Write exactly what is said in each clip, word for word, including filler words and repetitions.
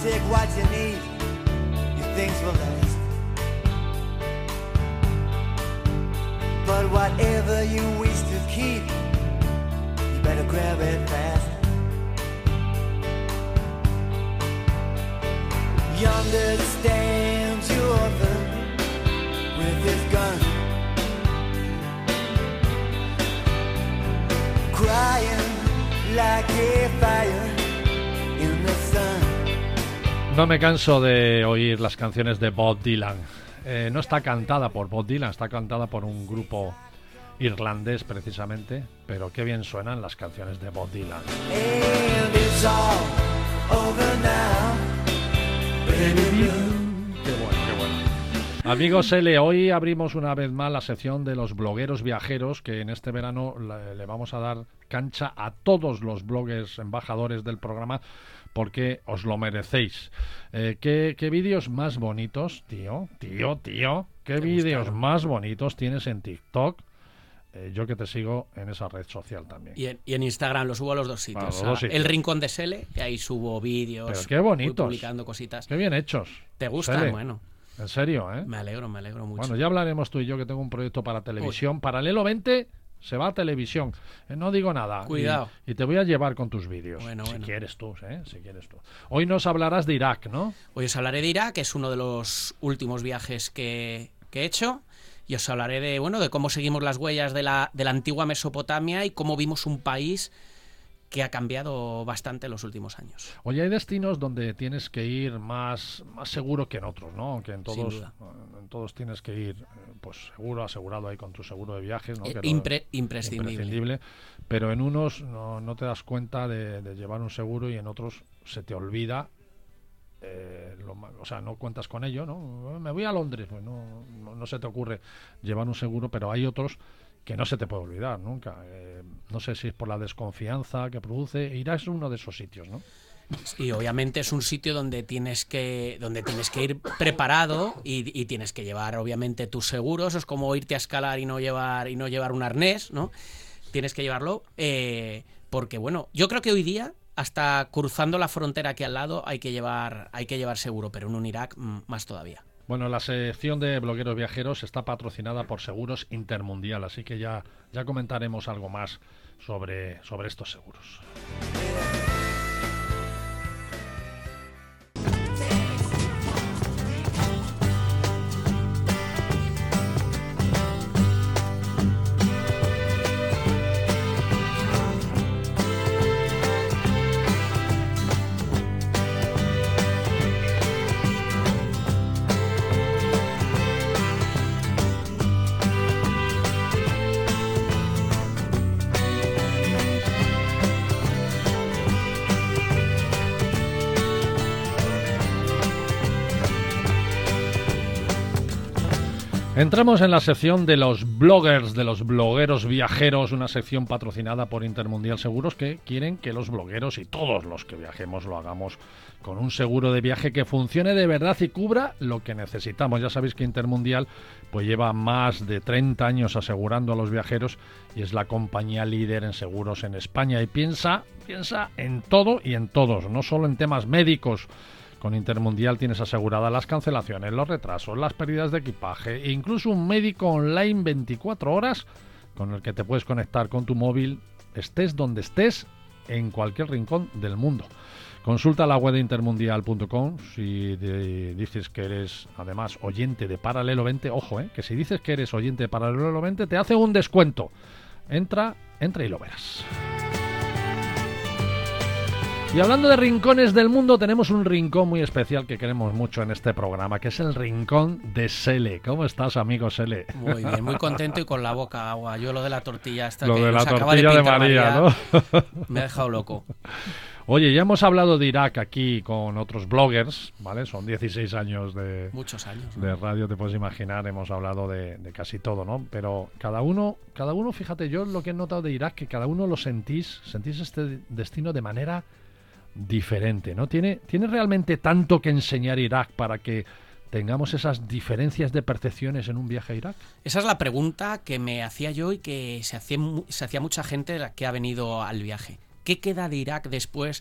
take what you need, your things will last. But whatever you wish to keep, you better grab it fast. Yonder stands your orphan with his gun, crying like a fire in the sun. No me canso de oír las canciones de Bob Dylan. Eh, no está cantada por Bob Dylan, está cantada por un grupo irlandés precisamente, pero qué bien suenan las canciones de Bob Dylan. And it's all over now, baby blue. Qué bueno, qué bueno. Amigos L, hoy abrimos una vez más la sección de los blogueros viajeros, que en este verano le, le vamos a dar cancha a todos los bloggers embajadores del programa, porque os lo merecéis. Eh, ¿Qué, qué vídeos más bonitos, tío? Tío, tío. ¿Qué vídeos más bonitos tienes en TikTok? Eh, yo que te sigo en esa red social también. Y en, y en Instagram lo subo a los dos sitios. Bueno, los dos sitios. El Rincón de Sele, y ahí subo vídeos. Pero qué bonitos. Publicando cositas. Qué bien hechos. ¿Te gustan? Sele. Bueno. En serio, ¿eh? Me alegro, me alegro mucho. Bueno, ya hablaremos tú y yo, que tengo un proyecto para televisión. Uy. Paralelo veinte se va a televisión. Eh, no digo nada. Cuidado. Y, y te voy a llevar con tus vídeos. Bueno, si bueno. quieres tú, ¿eh? Si quieres tú. Hoy nos hablarás de Irak, ¿no? Hoy os hablaré de Irak, que es uno de los últimos viajes que, que he hecho. Y os hablaré de, bueno, de cómo seguimos las huellas de la, de la antigua Mesopotamia y cómo vimos un país que ha cambiado bastante en los últimos años. Oye, hay destinos donde tienes que ir más, más seguro que en otros, ¿no? Aunque en todos, en todos tienes que ir pues seguro, asegurado ahí con tu seguro de viajes, ¿no? Eh, que impre, no, imprescindible. imprescindible. Pero en unos no, no te das cuenta de, de llevar un seguro, y en otros se te olvida. Eh, lo, o sea, no cuentas con ello, ¿no? Me voy a Londres, pues no, no, no se te ocurre llevar un seguro, pero hay otros que no se te puede olvidar nunca. Eh, no sé si es por la desconfianza que produce. Irak es uno de esos sitios, ¿no? Y obviamente es un sitio donde tienes que donde tienes que ir preparado y, y tienes que llevar obviamente tus seguros. Es como irte a escalar y no llevar y no llevar un arnés, ¿no? Tienes que llevarlo eh, porque bueno, yo creo que hoy día hasta cruzando la frontera aquí al lado hay que llevar hay que llevar seguro, pero en un Irak más todavía. Bueno, la sección de blogueros viajeros está patrocinada por Seguros Intermundial, así que ya, ya comentaremos algo más sobre, sobre estos seguros. Entramos en la sección de los bloggers, de los blogueros viajeros, una sección patrocinada por Intermundial Seguros, que quieren que los blogueros y todos los que viajemos lo hagamos con un seguro de viaje que funcione de verdad y cubra lo que necesitamos. Ya sabéis que Intermundial pues lleva más de treinta años asegurando a los viajeros y es la compañía líder en seguros en España, y piensa, piensa en todo y en todos, no solo en temas médicos. Con Intermundial tienes aseguradas las cancelaciones, los retrasos, las pérdidas de equipaje e incluso un médico online veinticuatro horas con el que te puedes conectar con tu móvil, estés donde estés, en cualquier rincón del mundo. Consulta la web de intermundial punto com. Si de, dices que eres además oyente de Paralelo veinte, ojo, eh, que si dices que eres oyente de Paralelo veinte te hace un descuento. Entra, entra y lo verás. Y hablando de rincones del mundo, tenemos un rincón muy especial que queremos mucho en este programa, que es el rincón de Sele. ¿Cómo estás, amigo Sele? Muy bien, muy contento y con la boca agua. Yo lo de la tortilla esta lo que de la nos acaba tortilla de, de María, María, ¿no? Me ha dejado loco. Oye, ya hemos hablado de Irak aquí con otros bloggers, ¿vale? Son dieciséis años de, Muchos años, ¿no? de radio, te puedes imaginar, hemos hablado de, de casi todo, ¿no? Pero cada uno, cada uno, fíjate, yo lo que he notado de Irak, que cada uno lo sentís, sentís este destino de manera diferente, ¿no? ¿Tiene, ¿Tiene realmente tanto que enseñar Irak para que tengamos esas diferencias de percepciones en un viaje a Irak? Esa es la pregunta que me hacía yo y que se hacía, se hacía mucha gente que ha venido al viaje. ¿Qué queda de Irak después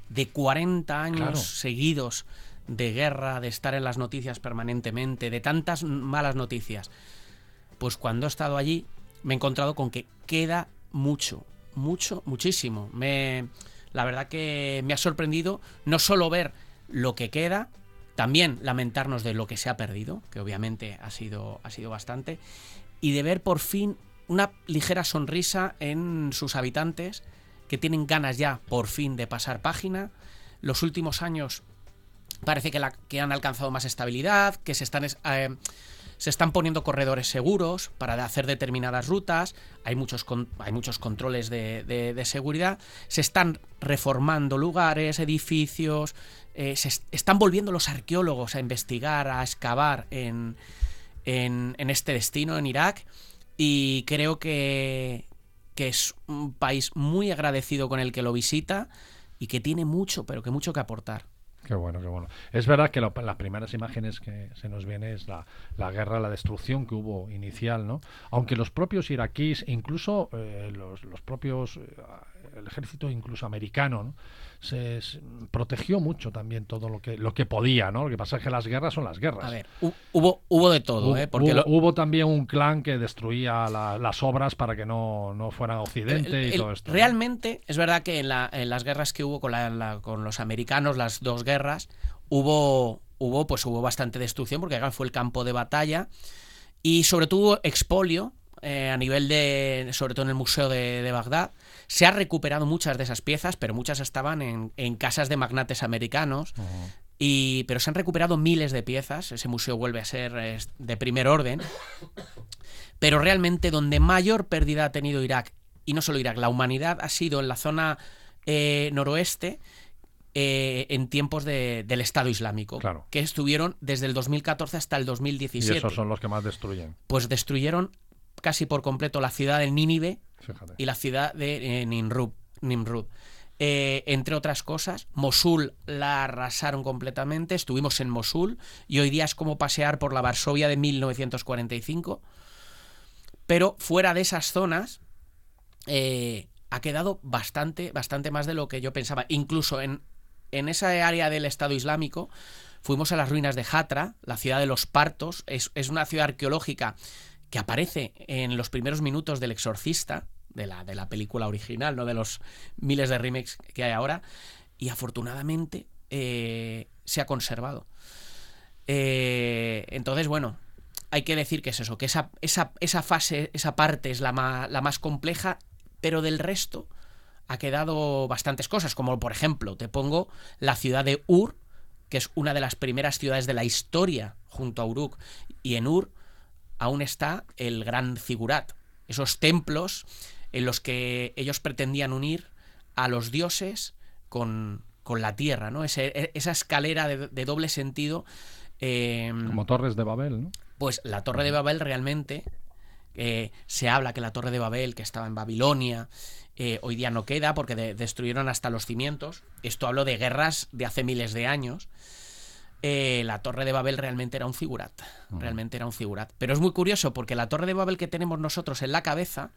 de cuarenta años Claro. seguidos de guerra, de estar en las noticias permanentemente, de tantas malas noticias, pues cuando he estado allí me he encontrado con que queda mucho, mucho, muchísimo. Me, la verdad que me ha sorprendido no solo ver lo que queda, también lamentarnos de lo que se ha perdido, que obviamente ha sido, ha sido bastante, y de ver por fin una ligera sonrisa en sus habitantes, que tienen ganas ya por fin de pasar página. Los últimos años parece que, la, que han alcanzado más estabilidad, que se están, eh, se están poniendo corredores seguros para hacer determinadas rutas, hay muchos, con, hay muchos controles de, de, de seguridad, se están reformando lugares, edificios, eh, se est están volviendo los arqueólogos a investigar, a excavar en, en, en este destino, en Irak, y creo que... que es un país muy agradecido con el que lo visita y que tiene mucho, pero que mucho que aportar. Qué bueno, qué bueno. Es verdad que lo, las primeras imágenes que se nos viene es la, la guerra, la destrucción que hubo inicial, ¿no? Aunque los propios iraquíes, incluso eh, los, los propios, eh, el ejército incluso americano, ¿no? Se, se protegió mucho también todo lo que lo que podía, ¿no? Lo que pasa es que las guerras son las guerras. A ver, hubo, hubo de todo, hubo, ¿eh? Porque hubo, lo... hubo también un clan que destruía la, las obras para que no, no fueran a Occidente el, el, y todo esto. Realmente, ¿no? Es verdad que en, la, en las guerras que hubo con, la, la, con los americanos, las dos guerras, hubo, hubo, pues, hubo bastante destrucción, porque fue el campo de batalla, y sobre todo expolio, eh, a nivel de, sobre todo en el Museo de, de Bagdad. Se ha recuperado muchas de esas piezas, pero muchas estaban en, en casas de magnates americanos. Uh-huh. y, pero se han recuperado miles de piezas. Ese museo vuelve a ser eh, de primer orden. Pero realmente donde mayor pérdida ha tenido Irak, y no solo Irak, la humanidad, ha sido en la zona eh, noroeste, eh, en tiempos de, del Estado Islámico, claro. que estuvieron desde el dos mil catorce hasta el dos mil diecisiete. Y esos son los que más destruyen. Pues destruyeron casi por completo la ciudad de Nínive. Fíjate. Y la ciudad de eh, Nimrud. Nimrud. Eh, entre otras cosas, Mosul la arrasaron completamente. Estuvimos en Mosul y hoy día es como pasear por la Varsovia de mil novecientos cuarenta y cinco. Pero fuera de esas zonas eh, ha quedado bastante, bastante más de lo que yo pensaba. Incluso en, en esa área del Estado Islámico fuimos a las ruinas de Hatra, la ciudad de los partos. Es, es una ciudad arqueológica que aparece en los primeros minutos del Exorcista, de la, de la película original, no de los miles de remakes que hay ahora, y afortunadamente eh, se ha conservado. Eh, entonces, bueno, hay que decir que es eso, que esa, esa, esa fase, esa parte es la más, la más compleja, pero del resto ha quedado bastantes cosas, como por ejemplo, te pongo la ciudad de Ur, que es una de las primeras ciudades de la historia junto a Uruk, y en Ur aún está el gran Zigurat, esos templos en los que ellos pretendían unir a los dioses con, con la tierra, ¿no? Ese, esa escalera de, de doble sentido. Eh, Como Torres de Babel, ¿no? Pues la Torre de Babel realmente, eh, se habla que la Torre de Babel, que estaba en Babilonia, eh, hoy día no queda porque de, destruyeron hasta los cimientos. Esto hablo de guerras de hace miles de años. Eh, la Torre de Babel realmente era un zigurat, uh-huh. realmente era un zigurat. Pero es muy curioso porque la Torre de Babel que tenemos nosotros en la cabeza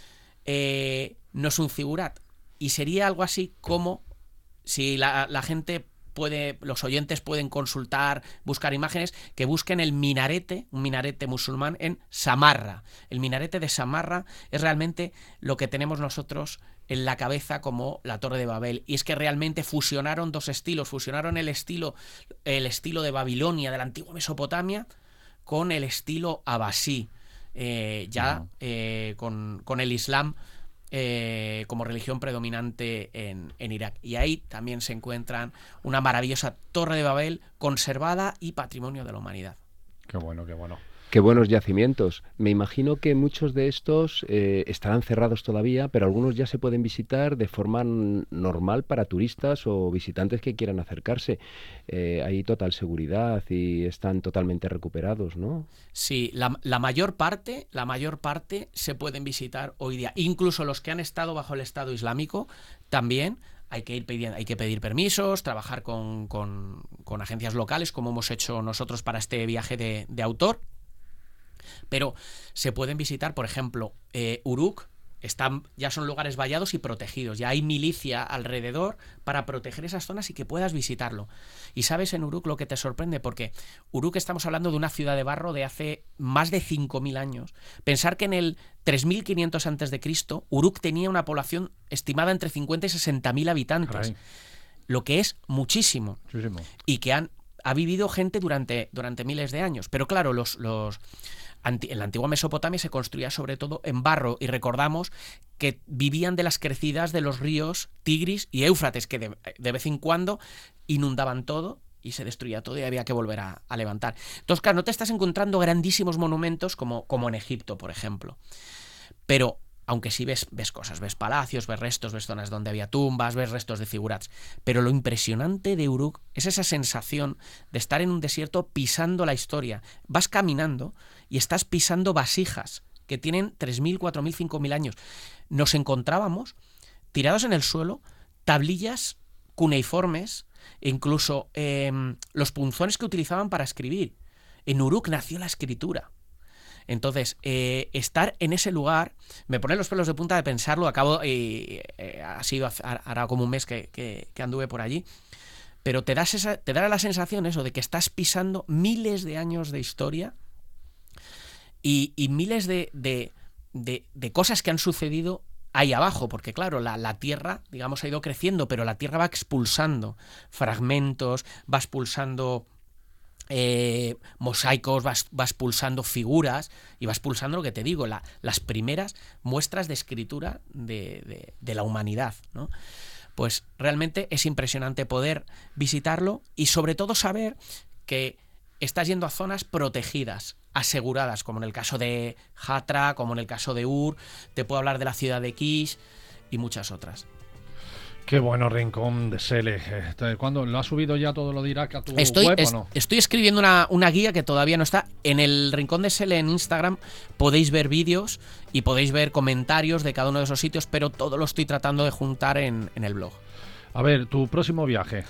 eh, no es un zigurat, y sería algo así como si la, la gente puede, los oyentes pueden consultar, buscar imágenes, que busquen el minarete, un minarete musulmán en Samarra. El minarete de Samarra es realmente lo que tenemos nosotros en la cabeza como la Torre de Babel, y es que realmente fusionaron dos estilos, fusionaron el estilo, el estilo de Babilonia, de la antigua Mesopotamia, con el estilo abasí, eh, ya uh-huh. eh, con, con el Islam eh, como religión predominante en, en Irak. Y ahí también se encuentran una maravillosa Torre de Babel conservada y patrimonio de la humanidad. Qué bueno, qué bueno. Qué buenos yacimientos. Me imagino que muchos de estos eh, estarán cerrados todavía, pero algunos ya se pueden visitar de forma normal para turistas o visitantes que quieran acercarse. Eh, hay total seguridad y están totalmente recuperados, ¿no? Sí, la, la mayor parte, la mayor parte se pueden visitar hoy día. Incluso los que han estado bajo el Estado Islámico también. Hay que ir pidiendo, hay que pedir permisos, trabajar con, con, con agencias locales, como hemos hecho nosotros para este viaje de, de autor. Pero se pueden visitar, por ejemplo, eh, Uruk están, ya son lugares vallados y protegidos. Ya hay milicia alrededor para proteger esas zonas y que puedas visitarlo. Y sabes en Uruk lo que te sorprende, porque Uruk estamos hablando de una ciudad de barro de hace más de cinco mil años. Pensar que en el tres mil quinientos antes de Cristo Uruk tenía una población estimada entre cincuenta y sesenta mil habitantes. Caray. Lo que es muchísimo. Muchísimo. Y que han, ha vivido gente durante, durante miles de años. Pero claro, los... los en la antigua Mesopotamia se construía sobre todo en barro, y recordamos que vivían de las crecidas de los ríos Tigris y Éufrates, que de, de vez en cuando inundaban todo y se destruía todo y había que volver a, a levantar. Entonces, claro, no te estás encontrando grandísimos monumentos como, como en Egipto, por ejemplo. Pero, aunque sí ves, ves cosas, ves palacios, ves restos, ves zonas donde había tumbas, ves restos de zigurats. Pero lo impresionante de Uruk es esa sensación de estar en un desierto pisando la historia. Vas caminando y estás pisando vasijas que tienen tres mil, cuatro mil, cinco mil años. Nos encontrábamos tirados en el suelo tablillas cuneiformes, e incluso eh, los punzones que utilizaban para escribir. En Uruk nació la escritura. Entonces, eh, estar en ese lugar, me pone los pelos de punta de pensarlo. Acabo, eh, eh, ha sido hará como un mes que, que, que anduve por allí, pero te das esa, te da la sensación eso de que estás pisando miles de años de historia y, y miles de, de, de, de cosas que han sucedido ahí abajo, porque claro, la, la tierra, digamos, ha ido creciendo, pero la tierra va expulsando fragmentos, va expulsando Eh, mosaicos, vas, vas pulsando figuras y vas pulsando lo que te digo, la, las primeras muestras de escritura de, de, de la humanidad, ¿no? Pues realmente es impresionante poder visitarlo y sobre todo saber que estás yendo a zonas protegidas, aseguradas, como en el caso de Hatra, como en el caso de Ur, te puedo hablar de la ciudad de Kish y muchas otras. Qué bueno Rincón de Sele. ¿Cuándo lo has subido ya todo lo de Irak a tu estoy, web es, o no? Estoy escribiendo una, una guía que todavía no está. En el Rincón de Sele en Instagram podéis ver vídeos y podéis ver comentarios de cada uno de esos sitios, pero todo lo estoy tratando de juntar en, en el blog. A ver, tu próximo viaje.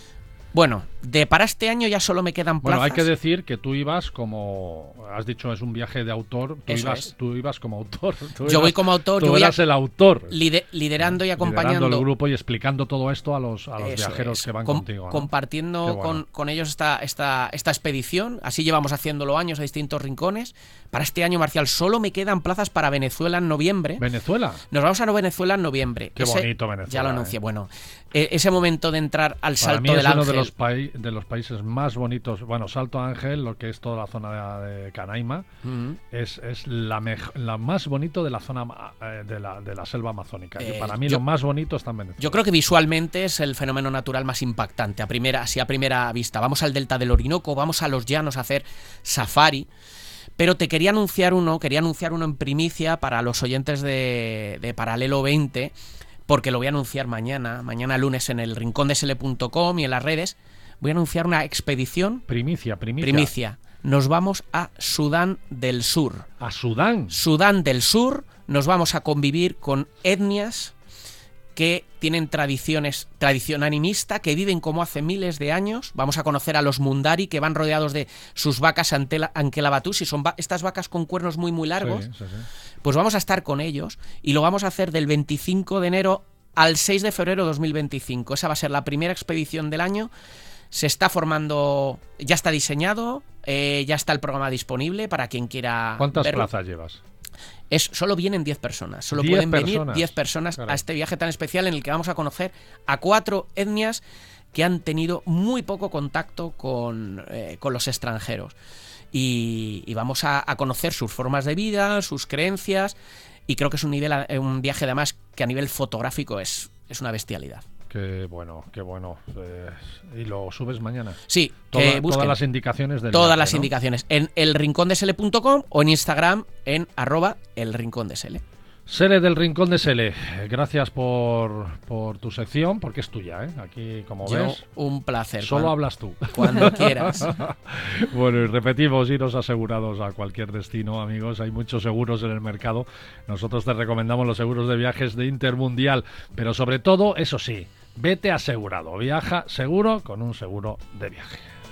Bueno, de para este año ya solo me quedan plazas. Bueno, hay que decir que tú ibas como... Has dicho, es un viaje de autor. Tú, Eso ibas, es. tú ibas como autor. Tú Yo eras, voy como autor. Tú yo voy eras a, el autor. Lider, liderando y acompañando. Liderando el grupo y explicando todo esto a los, a los Eso viajeros es. que van Com contigo, ¿no? Compartiendo bueno. con, con ellos esta, esta, esta expedición. Así llevamos haciéndolo años a distintos rincones. Para este año, Marcial, solo me quedan plazas para Venezuela en noviembre. ¿Venezuela? Nos vamos a Venezuela en noviembre. Qué ese, bonito Venezuela. Ya lo anuncié. Eh. Bueno, eh, ese momento de entrar al Para Salto mí es del uno Ángel. de los, de los países más bonitos. Bueno, Salto Ángel, lo que es toda la zona de, de Canaima, Mm-hmm. es, es la, la más bonito de la zona eh, de, la, de la selva amazónica. Eh, y para mí yo, lo más bonito está en Venezuela. Yo creo que visualmente es el fenómeno natural más impactante, a primera, así a primera vista. Vamos al delta del Orinoco, vamos a los llanos a hacer safari. Pero te quería anunciar uno, quería anunciar uno en primicia para los oyentes de, de Paralelo veinte, porque lo voy a anunciar mañana, mañana lunes en el rincón de sele punto com y en las redes. Voy a anunciar una expedición. Primicia, primicia. Primicia. Nos vamos a Sudán del Sur. ¿A Sudán? Sudán del Sur. Nos vamos a convivir con etnias que tienen tradiciones, tradición animista, que viven como hace miles de años. Vamos a conocer a los Mundari, que van rodeados de sus vacas Ankelabatú, y son va estas vacas con cuernos muy muy largos. Sí, sí, sí. Pues vamos a estar con ellos y lo vamos a hacer del veinticinco de enero al seis de febrero de dos mil veinticinco. Esa va a ser la primera expedición del año. Se está formando, ya está diseñado, eh, ya está el programa disponible para quien quiera ¿Cuántas verlo. plazas llevas? Es, solo vienen diez personas, solo diez pueden personas. venir diez personas Caray. a este viaje tan especial en el que vamos a conocer a cuatro etnias que han tenido muy poco contacto con, eh, con los extranjeros. Y, y vamos a, a conocer sus formas de vida, sus creencias, y creo que es un, nivel, un viaje además que a nivel fotográfico es, es una bestialidad. Qué bueno, qué bueno. Eh, ¿Y lo subes mañana? Sí, Toda, que busquen todas las indicaciones del todas viaje, las ¿no? indicaciones en el rincón de sele punto com o en Instagram en arroba el rincón de Sele. Sele del Rincón de Sele, gracias por, por tu sección, porque es tuya, ¿eh? Aquí, como Yo, ves, un placer. solo cuando, hablas tú. Cuando quieras. Bueno, y repetimos, iros asegurados a cualquier destino, amigos. Hay muchos seguros en el mercado. Nosotros te recomendamos los seguros de viajes de Intermundial, pero sobre todo, eso sí, vete asegurado. Viaja seguro con un seguro de viaje.